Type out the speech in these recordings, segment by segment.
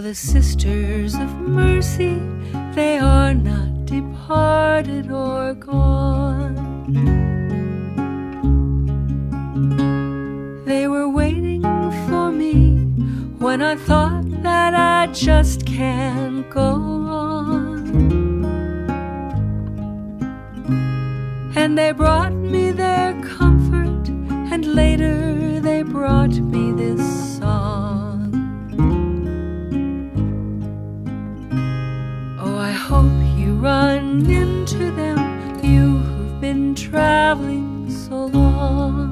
the sisters of mercy, they are not departed or gone. They were waiting for me when I thought that I just can't go on. And they brought me their comfort, and later they brought me this song. Oh, I hope you run into them, you who've been traveling so long.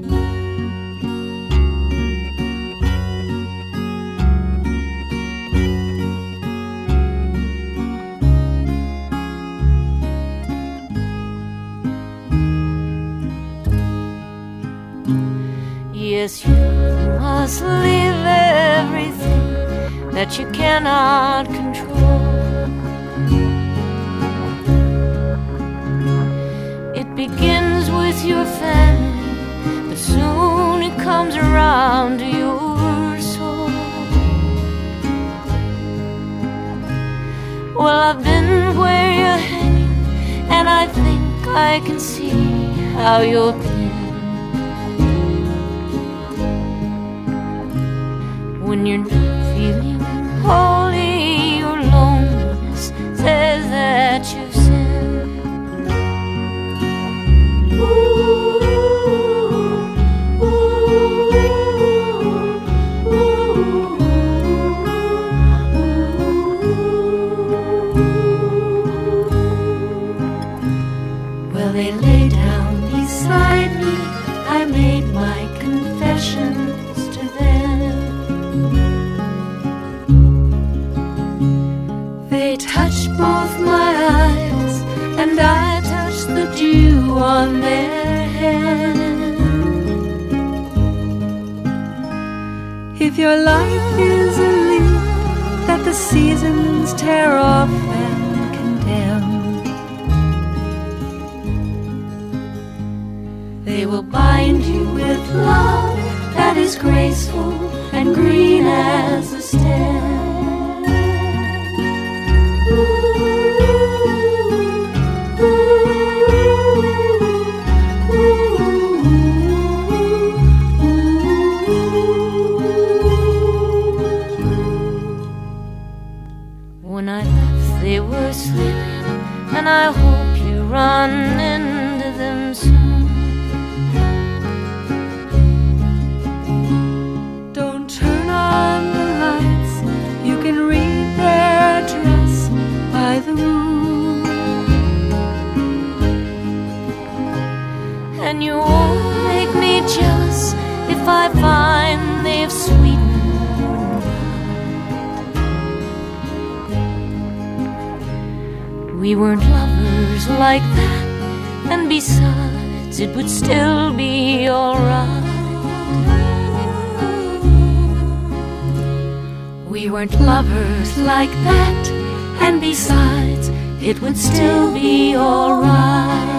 Yes, you must leave everything that you cannot control. It begins with your family, but soon it comes around to your soul. Well, I've been where you're hanging, and I think I can see how you're been. When you're not feeling holy, your loneliness says that you've sinned. Well, they lay down beside me, I made my confessions to them. They touched both my eyes, and I touched the dew on their hand. If your life is a leaf that the seasons tear off and condemn, they will bind you with love that is graceful and green as the stem. When I left, they were sleeping, and I hope you run into them soon. Don't turn on the lights, you can read their address by the moon. And you won't make me jealous if I find they've sweetened your night. We weren't lovers like that, and besides, it would still be alright. We weren't lovers like that, and besides, it would still be alright.